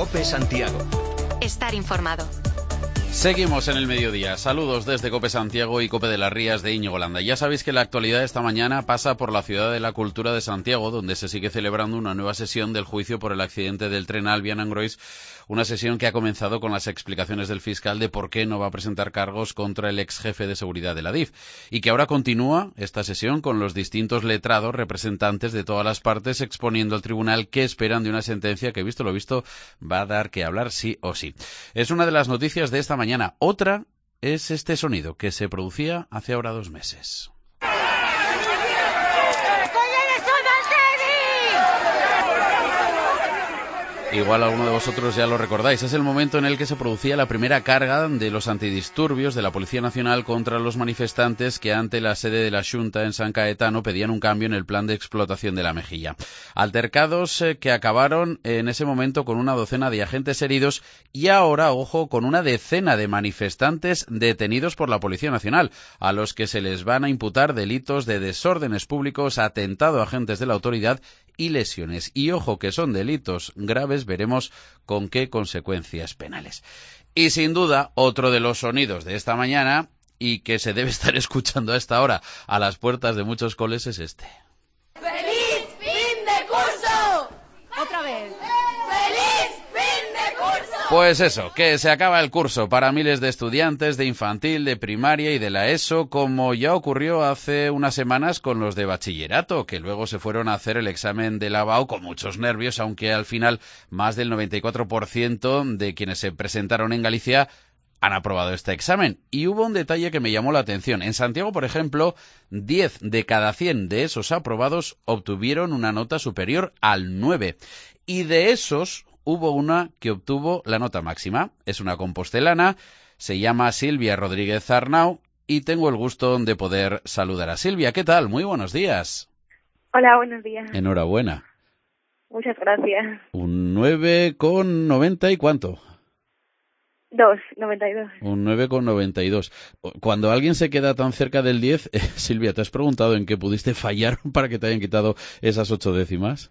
COPE Santiago. Estar informado. Seguimos en el mediodía. Saludos desde COPE Santiago y COPE de las Rías de Íñigo Landa. Ya sabéis que la actualidad esta mañana pasa por la Ciudad de la Cultura de Santiago, donde se sigue celebrando una nueva sesión del juicio por el accidente del tren Albion-Angrois, una sesión que ha comenzado con las explicaciones del fiscal de por qué no va a presentar cargos contra el ex jefe de seguridad de la DIF, y que ahora continúa esta sesión con los distintos letrados representantes de todas las partes exponiendo al tribunal qué esperan de una sentencia que, visto lo visto, va a dar que hablar sí o sí. Es una de las noticias de esta mañana. Otra es este sonido que se producía hace ahora 2 meses. Igual alguno de vosotros ya lo recordáis. Es el momento en el que se producía la primera carga de los antidisturbios de la Policía Nacional contra los manifestantes que ante la sede de la Xunta en San Caetano pedían un cambio en el plan de explotación de la Mejilla. Altercados que acabaron en ese momento con una docena de agentes heridos y ahora, ojo, con una decena de manifestantes detenidos por la Policía Nacional, a los que se les van a imputar delitos de desórdenes públicos, atentado a agentes de la autoridad y lesiones. Y ojo que son delitos graves, veremos con qué consecuencias penales. Y sin duda, otro de los sonidos de esta mañana, y que se debe estar escuchando a esta hora a las puertas de muchos coles, es este. ¡Feliz fin de curso! Otra vez. ¡Feliz fin de curso! Pues eso, que se acaba el curso para miles de estudiantes de infantil, de primaria y de la ESO, como ya ocurrió hace unas semanas con los de bachillerato, que luego se fueron a hacer el examen de la BAU con muchos nervios, aunque al final más del 94% de quienes se presentaron en Galicia han aprobado este examen. Y hubo un detalle que me llamó la atención. En Santiago, por ejemplo, 10 de cada 100 de esos aprobados obtuvieron una nota superior al 9. Y de esos hubo una que obtuvo la nota máxima. Es una compostelana, se llama Silvia Rodríguez Arnau y tengo el gusto de poder saludar a Silvia. ¿Qué tal? Muy buenos días. Hola, buenos días. Enhorabuena. Muchas gracias. Un 9,90 y ¿cuánto? 92. Un 9,92. Cuando alguien se queda tan cerca del 10, Silvia, ¿te has preguntado en qué pudiste fallar para que te hayan quitado esas 8 décimas?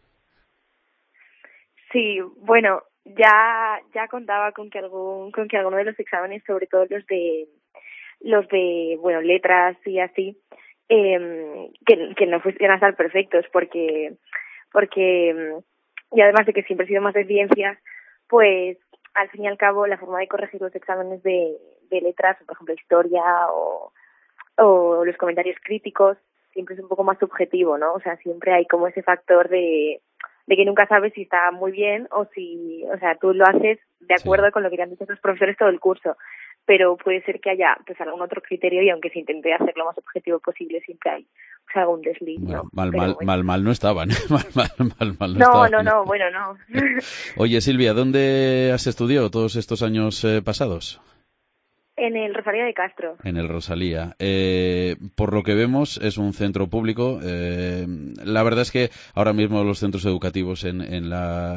Sí, bueno, ya contaba con que alguno de los exámenes, sobre todo los de bueno, letras y así, que no fueran a estar perfectos, porque y además de que siempre he sido más de ciencias, pues al fin y al cabo la forma de corregir los exámenes de letras, por ejemplo historia o los comentarios críticos, siempre es un poco más subjetivo, ¿no? O sea, siempre hay como ese factor de que nunca sabes si está muy bien o si, o sea, tú lo haces de acuerdo con lo que te han dicho los profesores todo el curso, pero puede ser que haya pues algún otro criterio y aunque se intente hacer lo más objetivo posible siempre hay pues, algún desliz, ¿no? Mal no estaban. mal no estaban. No, bueno, no. Oye, Silvia, ¿dónde has estudiado todos estos años pasados? En el Rosalía de Castro. En el Rosalía. Por lo que vemos, es un centro público. La verdad es que ahora mismo los centros educativos en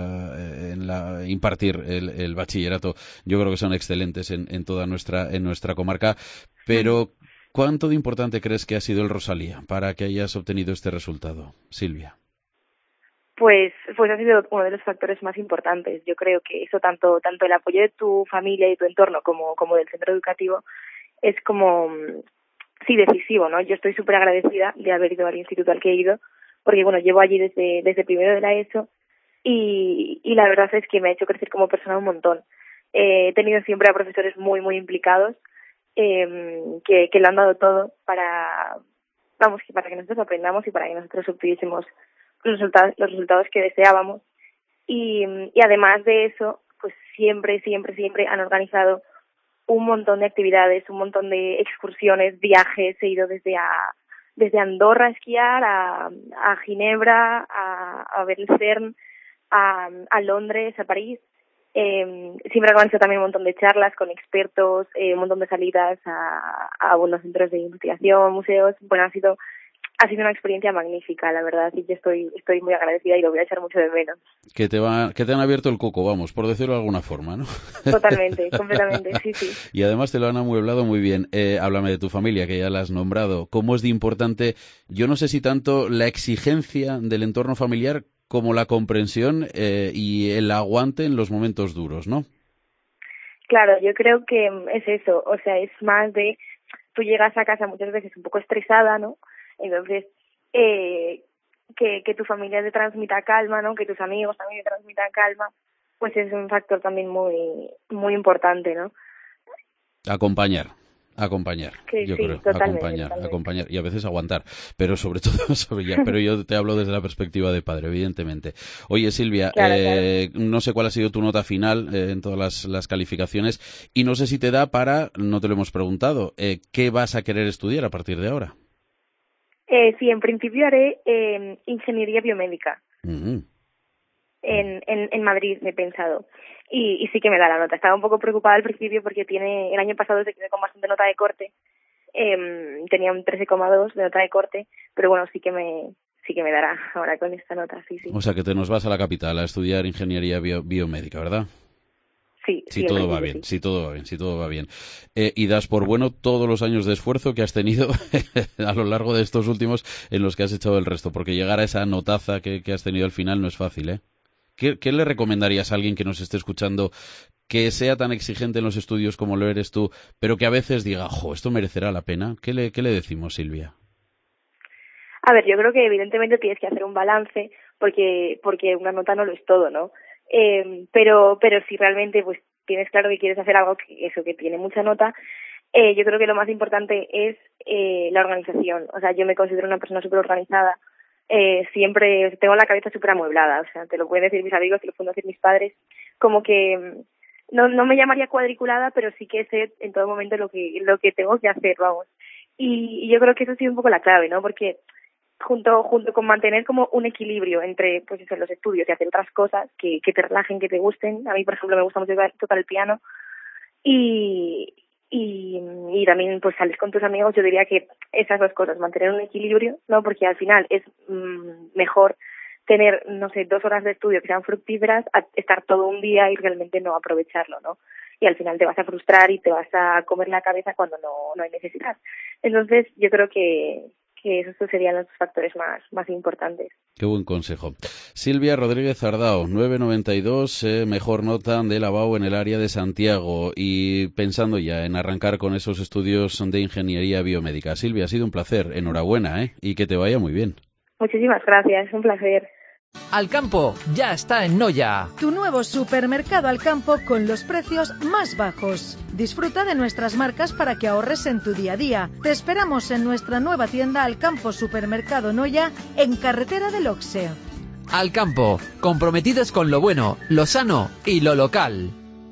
la impartir el bachillerato, yo creo que son excelentes en toda nuestra comarca. Pero, ¿cuánto de importante crees que ha sido el Rosalía para que hayas obtenido este resultado, Silvia? Pues ha sido uno de los factores más importantes. Yo creo que eso tanto el apoyo de tu familia y tu entorno como del centro educativo es como, sí, decisivo, ¿no? Yo estoy súper agradecida de haber ido al instituto al que he ido, porque bueno, llevo allí desde primero de la ESO y la verdad es que me ha hecho crecer como persona un montón. He tenido siempre a profesores muy, muy implicados, que lo han dado todo para que nosotros aprendamos y para que nosotros obtuviésemos los resultados que deseábamos y además de eso pues siempre han organizado un montón de actividades, un montón de excursiones, viajes. He ido desde Andorra a esquiar a Ginebra, a ver el CERN, a Londres, a París. Siempre han organizado también un montón de charlas con expertos, un montón de salidas a buenos centros de investigación, museos. Bueno, ha sido una experiencia magnífica, la verdad, y yo estoy muy agradecida y lo voy a echar mucho de menos. Que te han abierto el coco, vamos, por decirlo de alguna forma, ¿no? Totalmente, completamente, sí. Y además te lo han amueblado muy bien. Háblame de tu familia, que ya la has nombrado. ¿Cómo es de importante, yo no sé si tanto la exigencia del entorno familiar como la comprensión y el aguante en los momentos duros, ¿no? Claro, yo creo que es eso, o sea, es más de, tú llegas a casa muchas veces un poco estresada, ¿no? Entonces, que tu familia te transmita calma, ¿no? Que tus amigos también te transmitan calma, pues es un factor también muy muy importante, ¿no? Acompañar, Sí, yo sí, creo, totalmente. acompañar y a veces aguantar, pero sobre todo pero yo te hablo desde la perspectiva de padre, evidentemente. Oye, Silvia, Claro. no sé cuál ha sido tu nota final en todas las calificaciones y no sé si te da para, no te lo hemos preguntado, ¿qué vas a querer estudiar a partir de ahora? Sí, en principio haré ingeniería biomédica. Mm-hmm. En Madrid me he pensado. Y sí que me da la nota. Estaba un poco preocupada al principio porque el año pasado se quedó con bastante nota de corte. Tenía un 13,2 de nota de corte, pero bueno, sí que me dará ahora con esta nota, sí. O sea que te nos vas a la capital a estudiar ingeniería biomédica, ¿verdad? Sí, si todo va bien, si todo va bien. Y das por bueno todos los años de esfuerzo que has tenido a lo largo de estos últimos en los que has echado el resto, porque llegar a esa notaza que has tenido al final no es fácil, ¿eh? ¿Qué le recomendarías a alguien que nos esté escuchando que sea tan exigente en los estudios como lo eres tú, pero que a veces diga, jo, esto merecerá la pena? ¿Qué le decimos, Silvia? A ver, yo creo que evidentemente tienes que hacer un balance porque una nota no lo es todo, ¿no? Pero si realmente pues tienes claro que quieres hacer algo que tiene mucha nota, yo creo que lo más importante es la organización. O sea, yo me considero una persona súper organizada. Siempre tengo la cabeza súper amueblada, o sea, te lo pueden decir mis amigos, te lo pueden decir mis padres, como que no me llamaría cuadriculada, pero sí que sé en todo momento lo que tengo que hacer, vamos. Y yo creo que eso ha sido un poco la clave, ¿no? Porque junto con mantener como un equilibrio entre pues eso, los estudios y hacer otras cosas que te relajen, que te gusten. A mí, por ejemplo, me gusta mucho tocar el piano y también pues sales con tus amigos. Yo diría que esas dos cosas, mantener un equilibrio, ¿no? Porque al final es mejor tener, no sé, 2 horas de estudio que sean fructíferas a estar todo un día y realmente no aprovecharlo, ¿no? Y al final te vas a frustrar y te vas a comer la cabeza cuando no hay necesidad. Entonces, yo creo que esos serían los factores más importantes. Qué buen consejo. Silvia Rodríguez Ardao, 9,92, mejor nota de la BAU en el área de Santiago, y pensando ya en arrancar con esos estudios de ingeniería biomédica. Silvia, ha sido un placer, enhorabuena, y que te vaya muy bien. Muchísimas gracias, es un placer. Alcampo ya está en Noya. Tu nuevo supermercado Alcampo con los precios más bajos. Disfruta de nuestras marcas para que ahorres en tu día a día. Te esperamos en nuestra nueva tienda Alcampo Supermercado Noya en Carretera del Oxe. Alcampo, comprometidos con lo bueno, lo sano y lo local.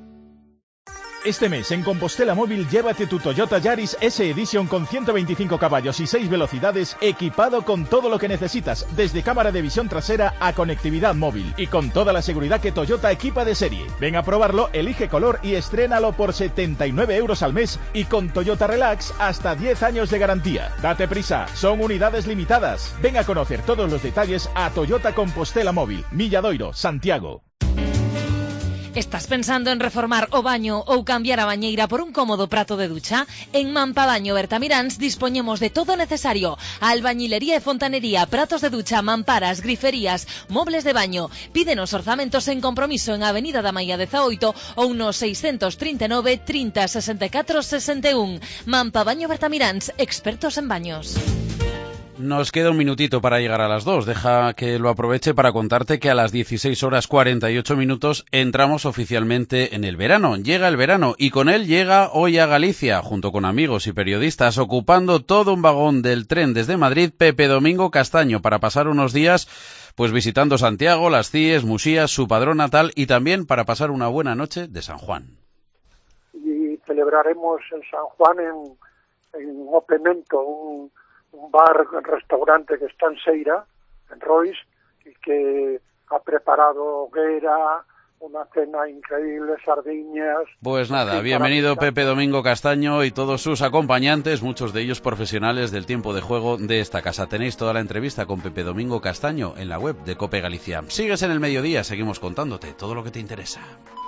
Este mes en Compostela Móvil llévate tu Toyota Yaris S Edition con 125 caballos y 6 velocidades, equipado con todo lo que necesitas, desde cámara de visión trasera a conectividad móvil y con toda la seguridad que Toyota equipa de serie. Ven a probarlo, elige color y estrénalo por 79 euros al mes y con Toyota Relax hasta 10 años de garantía. Date prisa, son unidades limitadas. Ven a conocer todos los detalles a Toyota Compostela Móvil, Milladoiro, Santiago. Estás pensando en reformar o baño ou cambiar a bañeira por un cómodo prato de ducha? En Mampabaño Bertamiráns dispoñemos de todo necesario: albañilería e fontanería, pratos de ducha, mamparas, griferías, mobles de baño. Pídenos orzamentos en compromiso en Avenida da Maia 18 ou no 639 30 64 61. Mampabaño Bertamiráns, expertos en baños. Nos queda un minutito para llegar a las 2. Deja que lo aproveche para contarte que a las 16:48 entramos oficialmente en el verano. Llega el verano y con él llega Hoy a Galicia, junto con amigos y periodistas, ocupando todo un vagón del tren desde Madrid, Pepe Domingo Castaño, para pasar unos días pues visitando Santiago, las Cíes, Muxía, su padrón natal, y también para pasar una buena noche de San Juan. Y celebraremos en San Juan en Oplemento, un bar-restaurante que está en Seira, en Rois, y que ha preparado hoguera, una cena increíble, sardiñas. Pues nada, bienvenido Pepe Domingo Castaño y todos sus acompañantes, muchos de ellos profesionales del tiempo de juego de esta casa. Tenéis toda la entrevista con Pepe Domingo Castaño en la web de COPE Galicia. Sigues en el mediodía, seguimos contándote todo lo que te interesa.